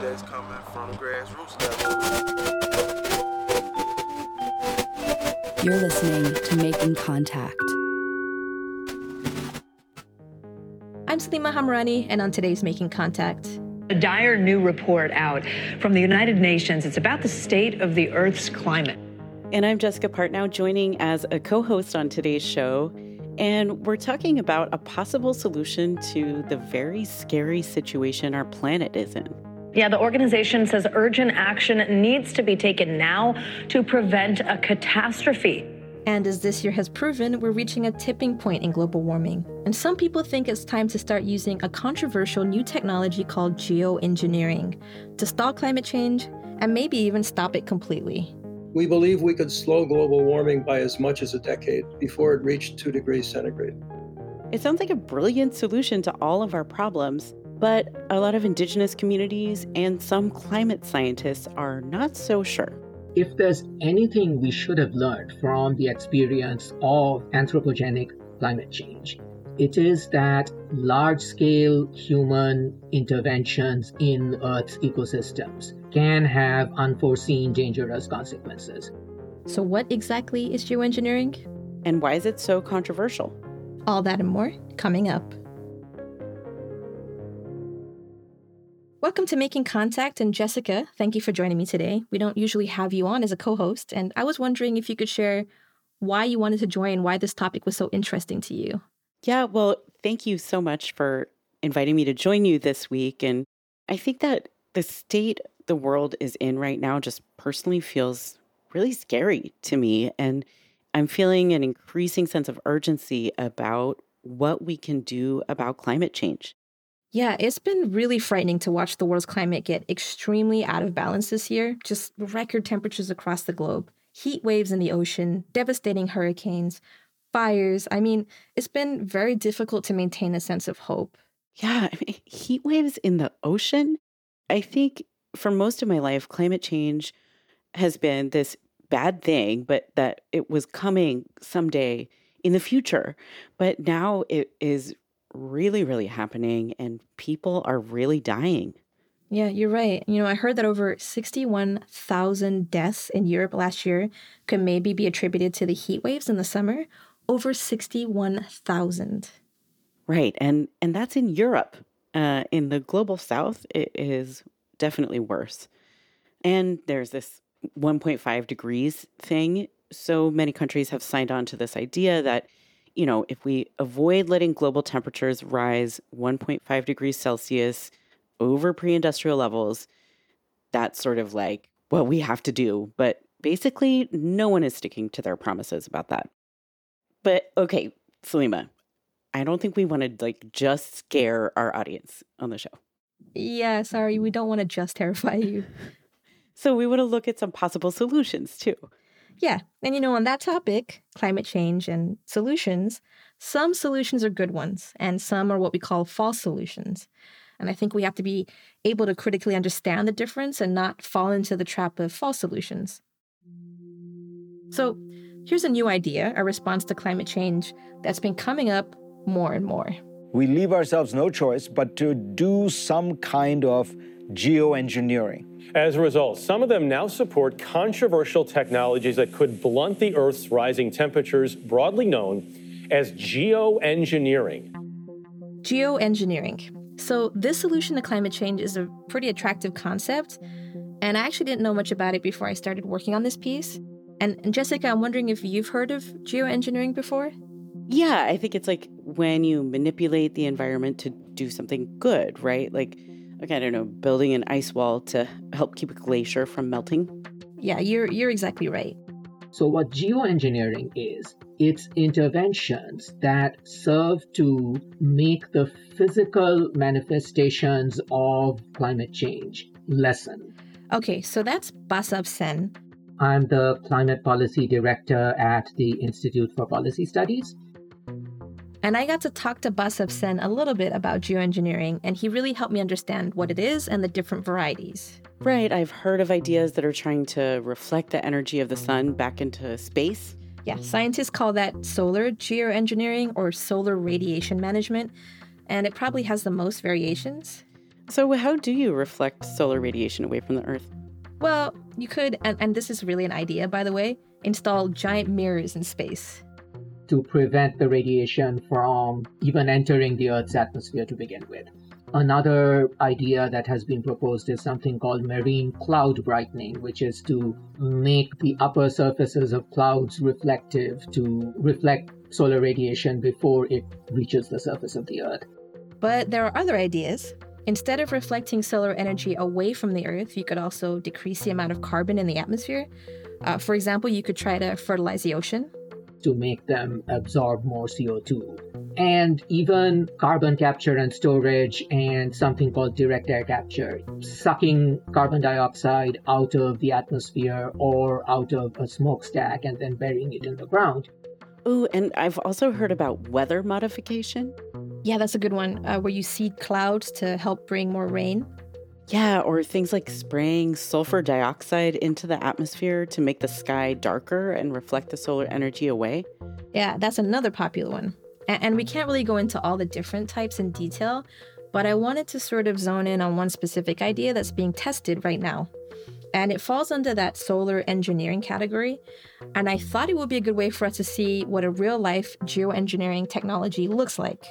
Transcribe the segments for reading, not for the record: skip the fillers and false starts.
that's coming from the grassroots level. You're listening to Making Contact. I'm Salima Hamrani, and on today's Making Contact. A dire new report out from the United Nations. It's about the state of the Earth's climate. And I'm Jessica Partnow, joining as a co-host on today's show. And we're talking about a possible solution to the very scary situation our planet is in. Yeah, the organization says urgent action needs to be taken now to prevent a catastrophe. And as this year has proven, we're reaching a tipping point in global warming. And some people think it's time to start using a controversial new technology called geoengineering to stall climate change and maybe even stop it completely. We believe we could slow global warming by as much as a decade before it reached 2 degrees centigrade. It sounds like a brilliant solution to all of our problems, but a lot of indigenous communities and some climate scientists are not so sure. If there's anything we should have learned from the experience of anthropogenic climate change, it is that large-scale human interventions in Earth's ecosystems can have unforeseen dangerous consequences. So what exactly is geoengineering? And why is it so controversial? All that and more coming up. Welcome to Making Contact, and Jessica, thank you for joining me today. We don't usually have you on as a co-host, and I was wondering if you could share why you wanted to join, why this topic was so interesting to you. Yeah, well, thank you so much for inviting me to join you this week. And I think that the state the world is in right now just personally feels really scary to me. And I'm feeling an increasing sense of urgency about what we can do about climate change. Yeah, it's been really frightening to watch the world's climate get extremely out of balance this year. Just record temperatures across the globe, heat waves in the ocean, devastating hurricanes, fires. I mean, it's been very difficult to maintain a sense of hope. Yeah, heat waves in the ocean. I think for most of my life, climate change has been this bad thing, but that it was coming someday in the future. But now it is really, really happening, and people are really dying. Yeah, you're right. I heard that over 61,000 deaths in Europe last year could maybe be attributed to the heat waves in the summer. Over 61,000. Right, and that's in Europe. In the global south, it is definitely worse. And there's this 1.5 degrees thing. So many countries have signed on to this idea that if we avoid letting global temperatures rise 1.5 degrees Celsius over pre-industrial levels, that's sort of like what we have to do. But basically, no one is sticking to their promises about that. But okay, Salima, I don't think we want to just scare our audience on the show. Yeah, sorry, we don't want to just terrify you. So we want to look at some possible solutions too. Yeah. And on that topic, climate change and solutions, some solutions are good ones and some are what we call false solutions. And I think we have to be able to critically understand the difference and not fall into the trap of false solutions. So here's a new idea, a response to climate change that's been coming up more and more. We leave ourselves no choice but to do some kind of geoengineering. As a result, some of them now support controversial technologies that could blunt the Earth's rising temperatures, broadly known as geoengineering. Geoengineering. So this solution to climate change is a pretty attractive concept, and I actually didn't know much about it before I started working on this piece. And Jessica, I'm wondering if you've heard of geoengineering before? Yeah, I think it's like when you manipulate the environment to do something good, right? Like, I don't know, building an ice wall to help keep a glacier from melting. Yeah, you're exactly right. So what geoengineering is, it's interventions that serve to make the physical manifestations of climate change lessen. Okay, so that's Basab Sen. I'm the Climate Policy Director at the Institute for Policy Studies. And I got to talk to Basab Sen a little bit about geoengineering, and he really helped me understand what it is and the different varieties. Right, I've heard of ideas that are trying to reflect the energy of the sun back into space. Yeah, scientists call that solar geoengineering or solar radiation management, and it probably has the most variations. So how do you reflect solar radiation away from the Earth? Well, you could, and this is really an idea, by the way, install giant mirrors in space. To prevent the radiation from even entering the Earth's atmosphere to begin with. Another idea that has been proposed is something called marine cloud brightening, which is to make the upper surfaces of clouds reflective to reflect solar radiation before it reaches the surface of the Earth. But there are other ideas. Instead of reflecting solar energy away from the Earth, you could also decrease the amount of carbon in the atmosphere. For example, you could try to fertilize the ocean to make them absorb more CO2. And even carbon capture and storage and something called direct air capture, sucking carbon dioxide out of the atmosphere or out of a smokestack and then burying it in the ground. Oh, and I've also heard about weather modification. Yeah, that's a good one, where you seed clouds to help bring more rain. Yeah, or things like spraying sulfur dioxide into the atmosphere to make the sky darker and reflect the solar energy away. Yeah, that's another popular one. And we can't really go into all the different types in detail, but I wanted to sort of zone in on one specific idea that's being tested right now. And it falls under that solar engineering category. And I thought it would be a good way for us to see what a real-life geoengineering technology looks like.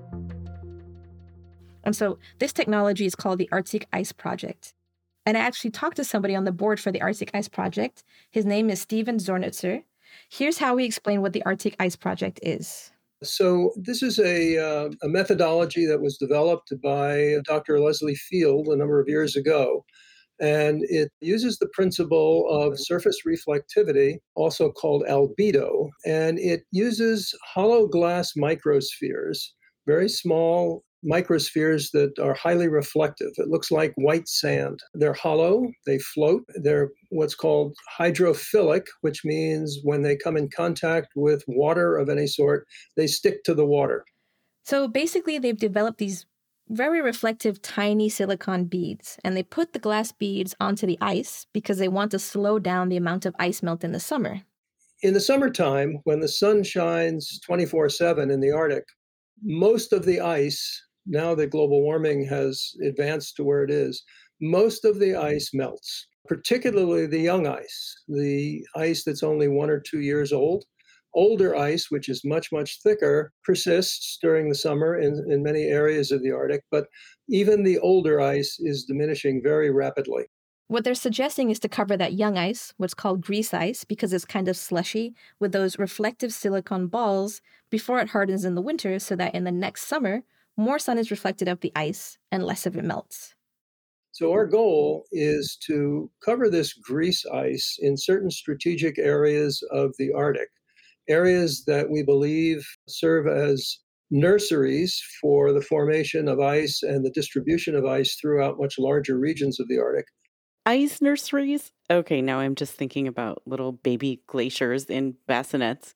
And so this technology is called the Arctic Ice Project. And I actually talked to somebody on the board for the Arctic Ice Project. His name is Steven Zornitzer. Here's how we explain what the Arctic Ice Project is. So this is a methodology that was developed by Dr. Leslie Field a number of years ago. And it uses the principle of surface reflectivity, also called albedo. And it uses hollow glass microspheres, very small microspheres that are highly reflective. It looks like white sand. They're hollow, they float, they're what's called hydrophilic, which means when they come in contact with water of any sort, they stick to the water. So basically, they've developed these very reflective tiny silicon beads, and they put the glass beads onto the ice because they want to slow down the amount of ice melt in the summer. In the summertime, when the sun shines 24/7 in the Arctic, most of the ice, now that global warming has advanced to where it is, most of the ice melts, particularly the young ice, the ice that's only 1 or 2 years old. Older ice, which is much, much thicker, persists during the summer in many areas of the Arctic, but even the older ice is diminishing very rapidly. What they're suggesting is to cover that young ice, what's called grease ice, because it's kind of slushy, with those reflective silicon balls before it hardens in the winter so that in the next summer, more sun is reflected off the ice and less of it melts. So our goal is to cover this grease ice in certain strategic areas of the Arctic, areas that we believe serve as nurseries for the formation of ice and the distribution of ice throughout much larger regions of the Arctic. Ice nurseries? Okay, now I'm just thinking about little baby glaciers in bassinets.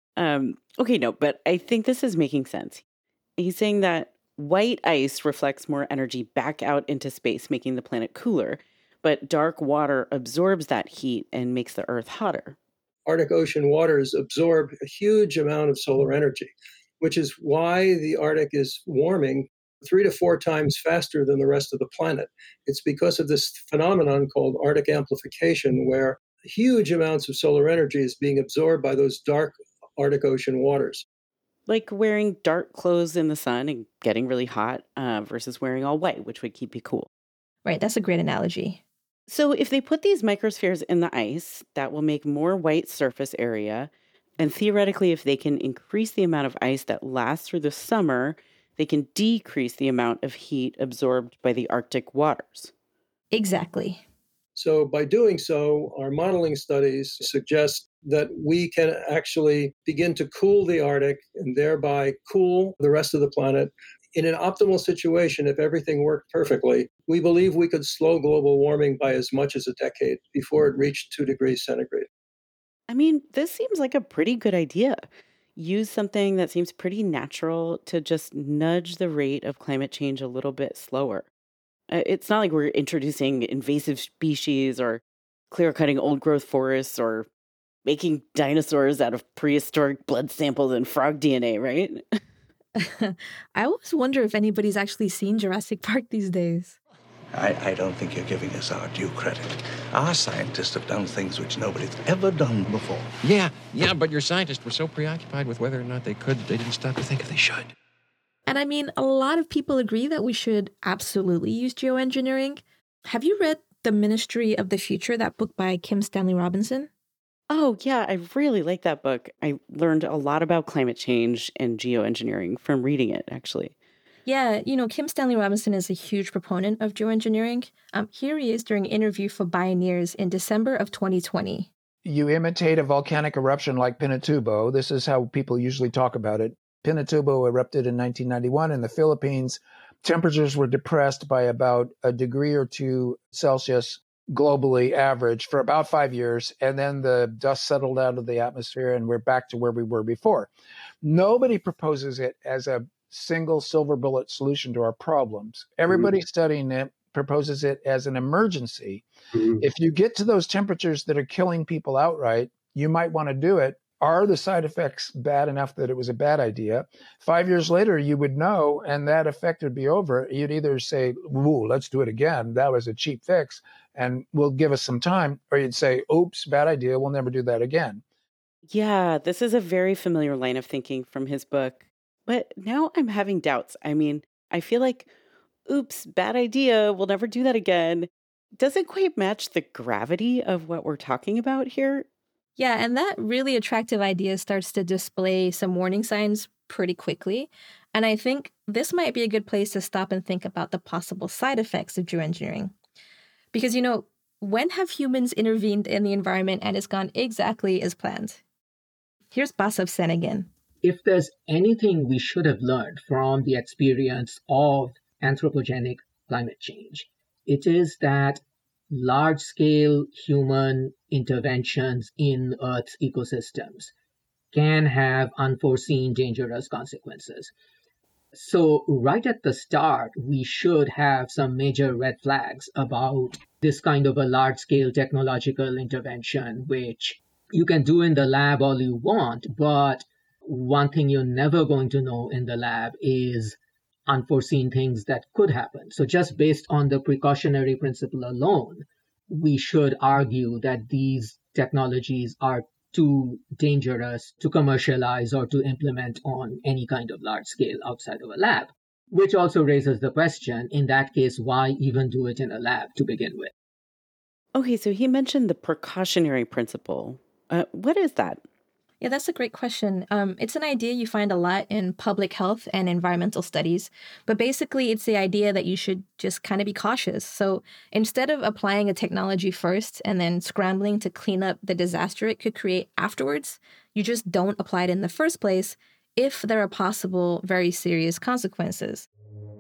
But I think this is making sense. He's saying that white ice reflects more energy back out into space, making the planet cooler, but dark water absorbs that heat and makes the Earth hotter. Arctic Ocean waters absorb a huge amount of solar energy, which is why the Arctic is warming 3 to 4 times faster than the rest of the planet. It's because of this phenomenon called Arctic amplification, where huge amounts of solar energy is being absorbed by those dark Arctic Ocean waters. Like wearing dark clothes in the sun and getting really hot versus wearing all white, which would keep you cool. Right, that's a great analogy. So if they put these microspheres in the ice, that will make more white surface area. And theoretically, if they can increase the amount of ice that lasts through the summer, they can decrease the amount of heat absorbed by the Arctic waters. Exactly. So by doing so, our modeling studies suggest that we can actually begin to cool the Arctic and thereby cool the rest of the planet. In an optimal situation, if everything worked perfectly, we believe we could slow global warming by as much as a decade before it reached 2 degrees centigrade. I mean, this seems like a pretty good idea. Use something that seems pretty natural to just nudge the rate of climate change a little bit slower. It's not like we're introducing invasive species or clear-cutting old-growth forests or making dinosaurs out of prehistoric blood samples and frog DNA, right? I always wonder if anybody's actually seen Jurassic Park these days. I don't think you're giving us our due credit. Our scientists have done things which nobody's ever done before. Yeah, but your scientists were so preoccupied with whether or not they could, they didn't stop to think if they should. And I mean, a lot of people agree that we should absolutely use geoengineering. Have you read The Ministry of the Future, that book by Kim Stanley Robinson? Oh, yeah, I really like that book. I learned a lot about climate change and geoengineering from reading it, actually. Yeah, Kim Stanley Robinson is a huge proponent of geoengineering. Here he is during an interview for Bioneers in December of 2020. You imitate a volcanic eruption like Pinatubo. This is how people usually talk about it. Pinatubo erupted in 1991 in the Philippines. Temperatures were depressed by about a degree or 2 Celsius globally average for about 5 years. And then the dust settled out of the atmosphere and we're back to where we were before. Nobody proposes it as a single silver bullet solution to our problems. Everybody studying it proposes it as an emergency. If you get to those temperatures that are killing people outright, you might want to do it. Are the side effects bad enough that it was a bad idea? 5 years later, you would know, and that effect would be over. You'd either say, "Ooh, let's do it again. That was a cheap fix, and will give us some time," or you'd say, "Oops, bad idea. We'll never do that again." Yeah, this is a very familiar line of thinking from his book. But now I'm having doubts. I mean, I feel like, oops, bad idea. We'll never do that again. Doesn't quite match the gravity of what we're talking about here. Yeah, and that really attractive idea starts to display some warning signs pretty quickly. And I think this might be a good place to stop and think about the possible side effects of geoengineering. Because, when have humans intervened in the environment and it's gone exactly as planned? Here's Basav Sen again. If there's anything we should have learned from the experience of anthropogenic climate change, it is that large-scale human interventions in Earth's ecosystems can have unforeseen dangerous consequences. So right at the start, we should have some major red flags about this kind of a large-scale technological intervention, which you can do in the lab all you want, but one thing you're never going to know in the lab is unforeseen things that could happen. So just based on the precautionary principle alone, we should argue that these technologies are too dangerous to commercialize or to implement on any kind of large scale outside of a lab, which also raises the question, in that case, why even do it in a lab to begin with? Okay, so he mentioned the precautionary principle. What is that? Yeah, that's a great question. It's an idea you find a lot in public health and environmental studies, but basically it's the idea that you should just kind of be cautious. So instead of applying a technology first and then scrambling to clean up the disaster it could create afterwards, you just don't apply it in the first place if there are possible very serious consequences.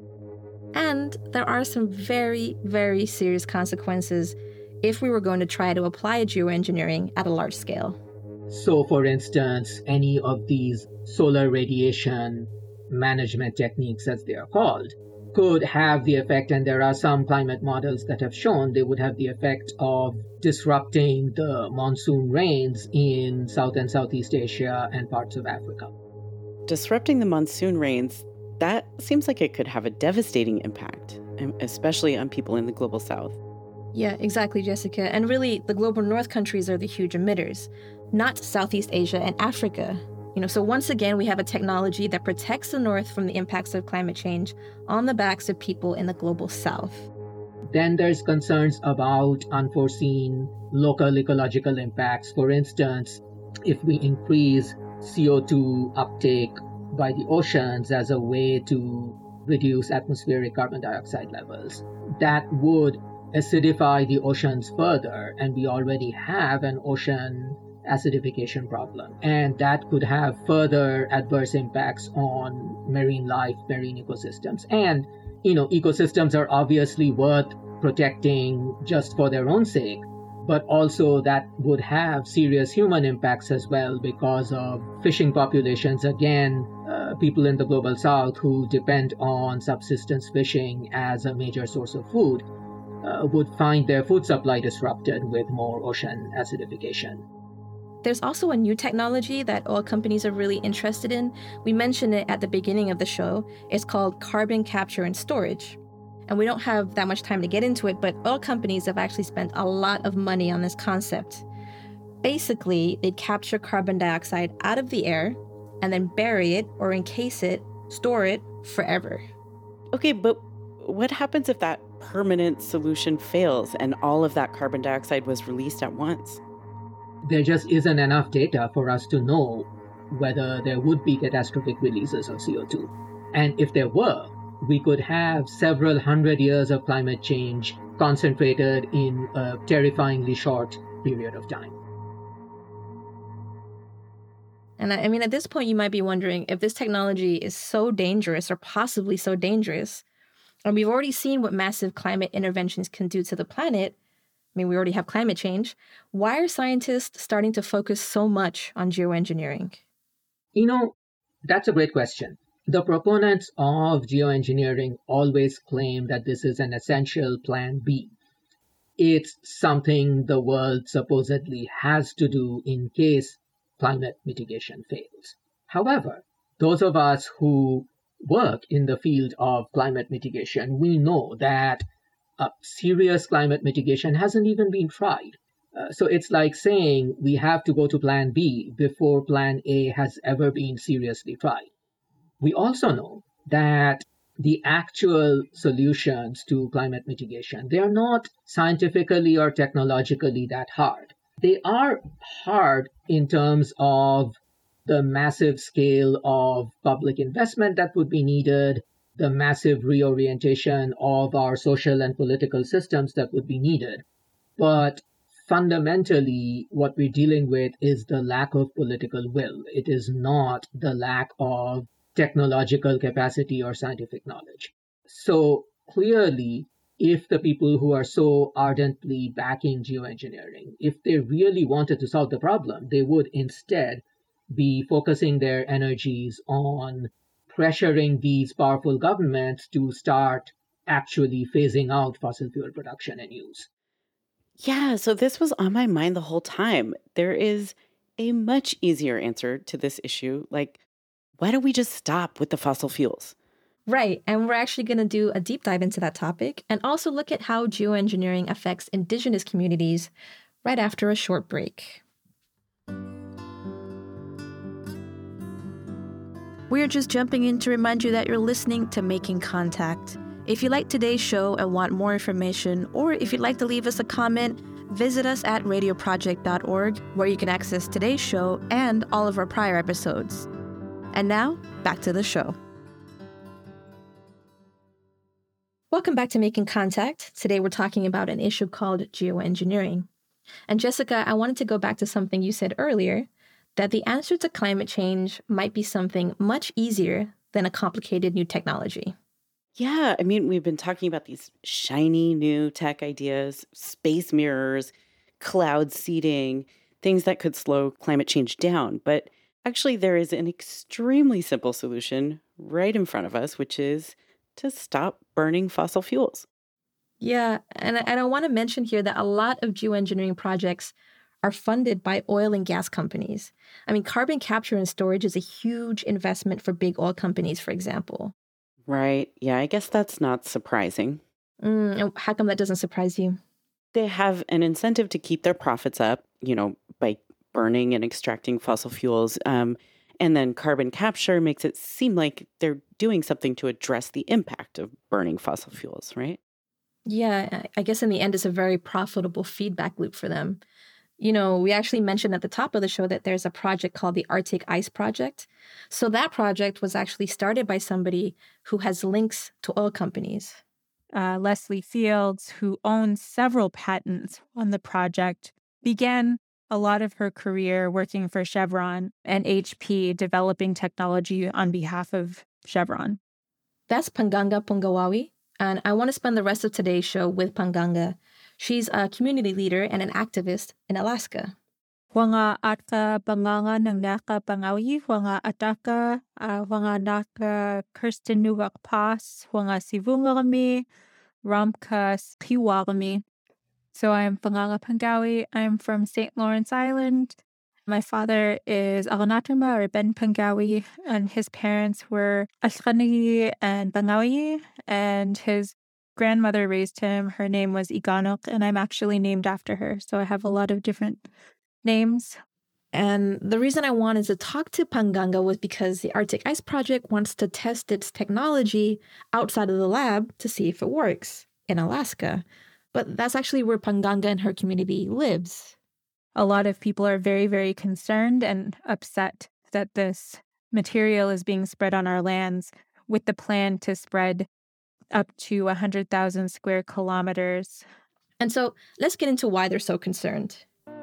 And there are some very, very serious consequences if we were going to try to apply geoengineering at a large scale. So, for instance, any of these solar radiation management techniques, as they are called, could have the effect, and there are some climate models that have shown they would have the effect of disrupting the monsoon rains in South and Southeast Asia and parts of Africa. Disrupting the monsoon rains, that seems like it could have a devastating impact, especially on people in the global south. Yeah, exactly, Jessica. And really, the global north countries are the huge emitters, not Southeast Asia and Africa. So once again, we have a technology that protects the north from the impacts of climate change on the backs of people in the global south. Then there's concerns about unforeseen local ecological impacts. For instance, if we increase CO2 uptake by the oceans as a way to reduce atmospheric carbon dioxide levels, that would acidify the oceans further, and we already have an ocean acidification problem, and that could have further adverse impacts on marine life, marine ecosystems. And ecosystems are obviously worth protecting just for their own sake, but also that would have serious human impacts as well because of fishing populations. Again, people in the global south who depend on subsistence fishing as a major source of food would find their food supply disrupted with more ocean acidification. There's also a new technology that oil companies are really interested in. We mentioned it at the beginning of the show. It's called carbon capture and storage. And we don't have that much time to get into it, but oil companies have actually spent a lot of money on this concept. Basically, they'd capture carbon dioxide out of the air and then bury it or encase it, store it forever. Okay, but what happens if that permanent solution fails and all of that carbon dioxide was released at once? There just isn't enough data for us to know whether there would be catastrophic releases of CO2. And if there were, we could have several hundred years of climate change concentrated in a terrifyingly short period of time. And I mean, at this point, you might be wondering if this technology is so dangerous or possibly so dangerous, and we've already seen what massive climate interventions can do to the planet. I mean, we already have climate change. Why are scientists starting to focus so much on geoengineering? That's a great question. The proponents of geoengineering always claim that this is an essential plan B. It's something the world supposedly has to do in case climate mitigation fails. However, those of us who work in the field of climate mitigation, we know that serious climate mitigation hasn't even been tried. So it's like saying we have to go to plan B before plan A has ever been seriously tried. We also know that the actual solutions to climate mitigation, they are not scientifically or technologically that hard. They are hard in terms of the massive scale of public investment that would be needed, the massive reorientation of our social and political systems that would be needed. But fundamentally, what we're dealing with is the lack of political will. It is not the lack of technological capacity or scientific knowledge. So clearly, if the people who are so ardently backing geoengineering, if they really wanted to solve the problem, they would instead be focusing their energies on pressuring these powerful governments to start actually phasing out fossil fuel production and use. Yeah, so this was on my mind the whole time. There is a much easier answer to this issue. Like, why don't we just stop with the fossil fuels? Right, and we're actually going to do a deep dive into that topic and also look at how geoengineering affects indigenous communities right after a short break. We're just jumping in to remind you that you're listening to Making Contact. If you like today's show and want more information, or if you'd like to leave us a comment, visit us at radioproject.org, where you can access today's show and all of our prior episodes. And now, back to the show. Welcome back to Making Contact. Today we're talking about an issue called geoengineering. And Jessica, I wanted to go back to something you said earlier, that the answer to climate change might be something much easier than a complicated new technology. Yeah, I mean, we've been talking about these shiny new tech ideas, space mirrors, cloud seeding, things that could slow climate change down. But actually, there is an extremely simple solution right in front of us, which is to stop burning fossil fuels. Yeah, and I want to mention here that a lot of geoengineering projects are funded by oil and gas companies. I mean, carbon capture and storage is a huge investment for big oil companies, for example. Right. Yeah, I guess that's not surprising. And how come that doesn't surprise you? They have an incentive to keep their profits up, by burning and extracting fossil fuels. And then carbon capture makes it seem like they're doing something to address the impact of burning fossil fuels, right? Yeah, I guess in the end, it's a very profitable feedback loop for them. We actually mentioned at the top of the show that there's a project called the Arctic Ice Project. So that project was actually started by somebody who has links to oil companies. Leslie Fields, who owns several patents on the project, began a lot of her career working for Chevron and HP, developing technology on behalf of Chevron. That's Panganga Pungawawi, and I want to spend the rest of today's show with Panganga. She's a community leader and an activist in Alaska. Wanga atka banganga ng naka bangawi, wanga ataka, wanga naka kirstenuwak pas, wanga sivungarami, ramka piwarami. So I'm Panganga Pangawi. I'm from St. Lawrence Island. My father is Aranatuma or Ben Pangawi, and his parents were Ashkani and Bangawi, and his grandmother raised him. Her name was Iganok, and I'm actually named after her. So I have a lot of different names. And the reason I wanted to talk to Panganga was because the Arctic Ice Project wants to test its technology outside of the lab to see if it works in Alaska. But that's actually where Panganga and her community lives. A lot of people are very, very concerned and upset that this material is being spread on our lands with the plan to spread up to 100,000 square kilometers. And so let's get into why they're so concerned.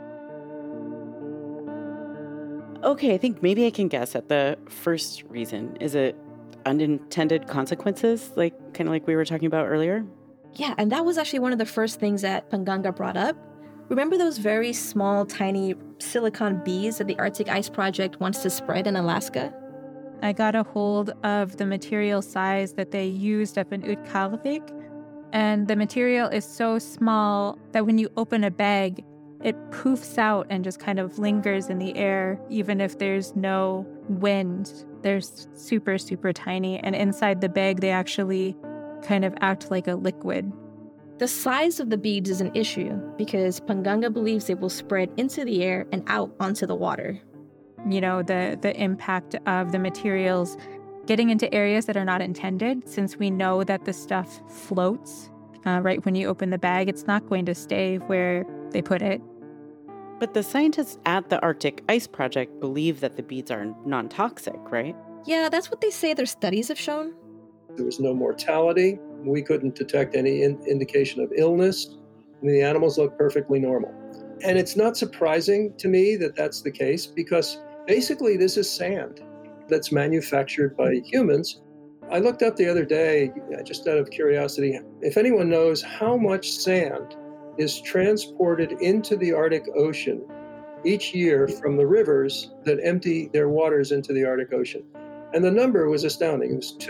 Okay, I think maybe I can guess at the first reason. Is it unintended consequences, kind of like we were talking about earlier? Yeah, and that was actually one of the first things that Panganga brought up. Remember those very small, tiny silicon beads that the Arctic Ice Project wants to spread in Alaska? I got a hold of the material size that they used up in Utkarvik, and the material is so small that when you open a bag, it poofs out and just kind of lingers in the air, even if there's no wind. They're super, super tiny, and inside the bag, they actually kind of act like a liquid. The size of the beads is an issue because Panganga believes they will spread into the air and out onto the water. You know, the impact of the materials getting into areas that are not intended, since we know that the stuff floats right when you open the bag, it's not going to stay where they put it. But the scientists at the Arctic Ice Project believe that the beads are non-toxic, right? Yeah, that's what they say their studies have shown. There was no mortality. We couldn't detect any indication of illness. I mean, the animals look perfectly normal. And it's not surprising to me that that's the case because basically this is sand that's manufactured by humans. I looked up the other day, just out of curiosity, if anyone knows how much sand is transported into the Arctic Ocean each year from the rivers that empty their waters into the Arctic Ocean. And the number was astounding. It was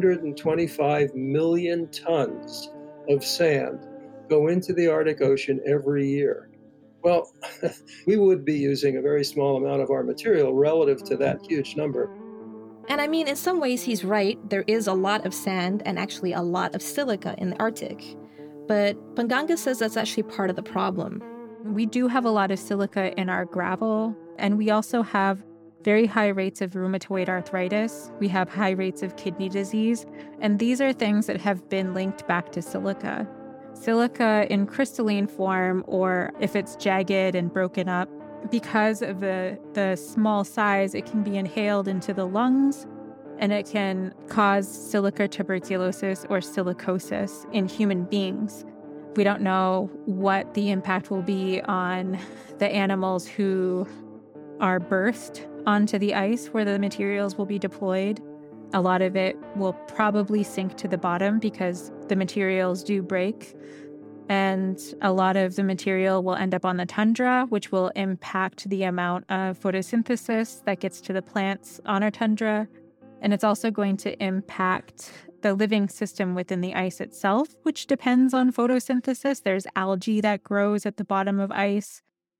225 million tons of sand go into the Arctic Ocean every year. Well, we would be using a very small amount of our material relative to that huge number. And I mean, in some ways, he's right. There is a lot of sand and actually a lot of silica in the Arctic. But Panganga says that's actually part of the problem. We do have a lot of silica in our gravel, and we also have very high rates of rheumatoid arthritis. We have high rates of kidney disease, and these are things that have been linked back to silica. Silica in crystalline form, or if it's jagged and broken up, because of the small size, it can be inhaled into the lungs, and it can cause silica tuberculosis or silicosis in human beings. We don't know what the impact will be on the animals who are birthed onto the ice where the materials will be deployed. A lot of it will probably sink to the bottom because the materials do break. And a lot of the material will end up on the tundra, which will impact the amount of photosynthesis that gets to the plants on our tundra. And it's also going to impact the living system within the ice itself, which depends on photosynthesis. There's algae that grows at the bottom of ice.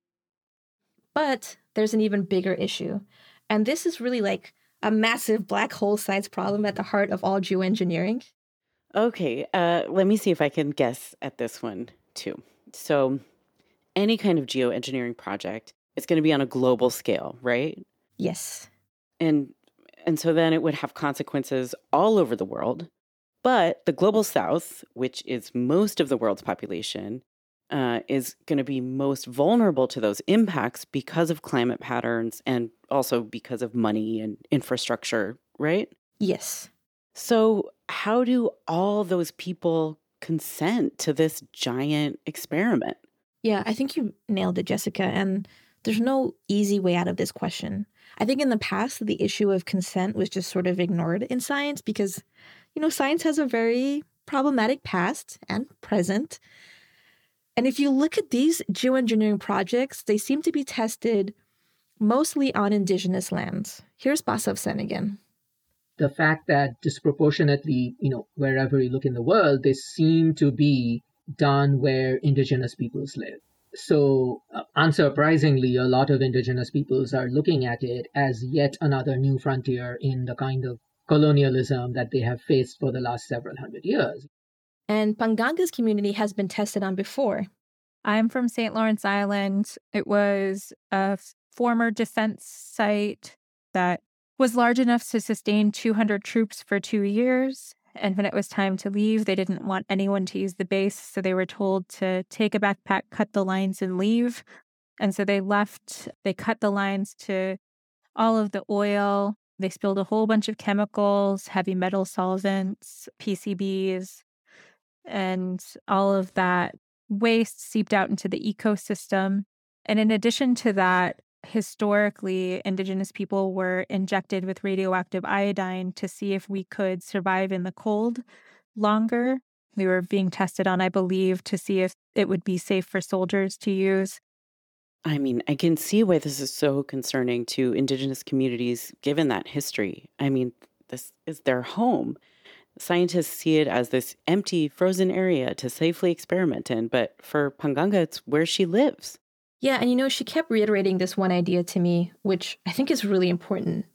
But there's an even bigger issue. And this is really like a massive black hole-sized problem at the heart of all geoengineering. Okay, let me see if I can guess at this one, too. So any kind of geoengineering project, it's going to be on a global scale, right? Yes. And so then it would have consequences all over the world. But the global south, which is most of the world's population, is going to be most vulnerable to those impacts because of climate patterns and also because of money and infrastructure, right? Yes. So how do all those people consent to this giant experiment? Yeah, I think you nailed it, Jessica. And there's no easy way out of this question. I think in the past, the issue of consent was just sort of ignored in science because, science has a very problematic past and present. And if you look at these geoengineering projects, they seem to be tested mostly on indigenous lands. Here's Basavsen again. The fact that disproportionately, wherever you look in the world, they seem to be done where indigenous peoples live. So, unsurprisingly, a lot of indigenous peoples are looking at it as yet another new frontier in the kind of colonialism that they have faced for the last several hundred years. And Panganga's community has been tested on before. I'm from St. Lawrence Island. It was a former defense site that was large enough to sustain 200 troops for 2 years. And when it was time to leave, they didn't want anyone to use the base. So they were told to take a backpack, cut the lines, and leave. And so they left. They cut the lines to all of the oil. They spilled a whole bunch of chemicals, heavy metal solvents, PCBs, and all of that waste seeped out into the ecosystem. And in addition to that, historically, indigenous people were injected with radioactive iodine to see if we could survive in the cold longer. We were being tested on, I believe, to see if it would be safe for soldiers to use. I mean, I can see why this is so concerning to indigenous communities, given that history. I mean, this is their home. Scientists see it as this empty, frozen area to safely experiment in, but for Panganga, it's where she lives. Yeah, and she kept reiterating this one idea to me, which I think is really important.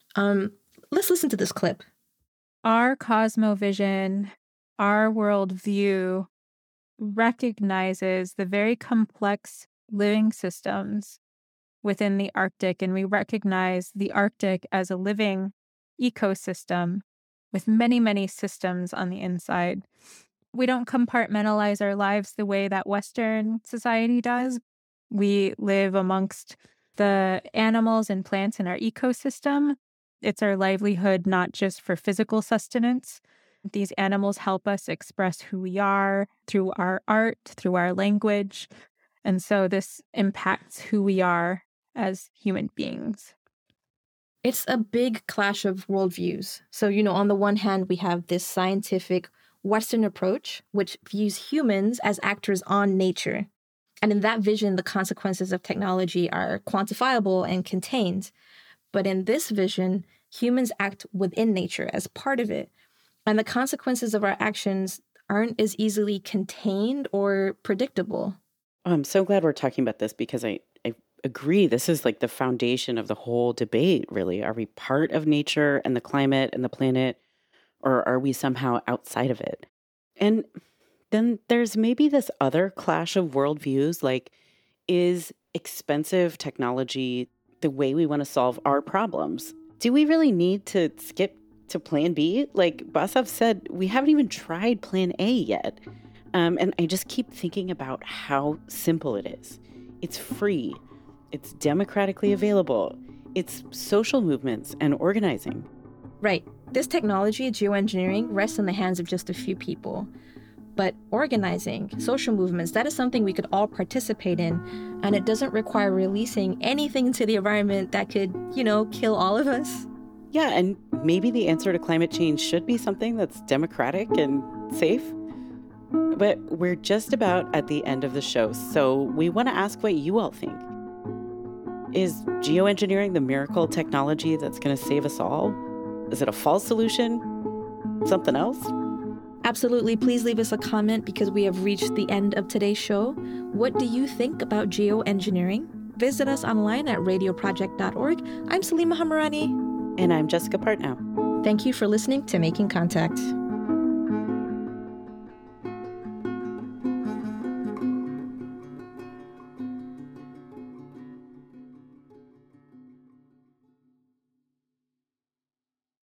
Let's listen to this clip. Our cosmovision, our worldview recognizes the very complex living systems within the Arctic, and we recognize the Arctic as a living ecosystem with many, many systems on the inside. We don't compartmentalize our lives the way that Western society does. We live amongst the animals and plants in our ecosystem. It's our livelihood, not just for physical sustenance. These animals help us express who we are through our art, through our language. And so this impacts who we are as human beings. It's a big clash of worldviews. So, on the one hand, we have this scientific Western approach, which views humans as actors on nature. And in that vision, the consequences of technology are quantifiable and contained. But in this vision, humans act within nature as part of it. And the consequences of our actions aren't as easily contained or predictable. I'm so glad we're talking about this because I agree. This is like the foundation of the whole debate, really. Are we part of nature and the climate and the planet, or are we somehow outside of it? And then there's maybe this other clash of worldviews, like, is expensive technology the way we want to solve our problems? Do we really need to skip to plan B? Like Basaf said, we haven't even tried plan A yet. And I just keep thinking about how simple it is. It's free. It's democratically available. It's social movements and organizing. Right. This technology, geoengineering, rests in the hands of just a few people. But organizing, social movements, that is something we could all participate in. And it doesn't require releasing anything into the environment that could, kill all of us. Yeah, and maybe the answer to climate change should be something that's democratic and safe. But we're just about at the end of the show, so we want to ask what you all think. Is geoengineering the miracle technology that's going to save us all? Is it a false solution? Something else? Absolutely. Please leave us a comment because we have reached the end of today's show. What do you think about geoengineering? Visit us online at radioproject.org. I'm Salima Hamarani. And I'm Jessica Partnow. Thank you for listening to Making Contact.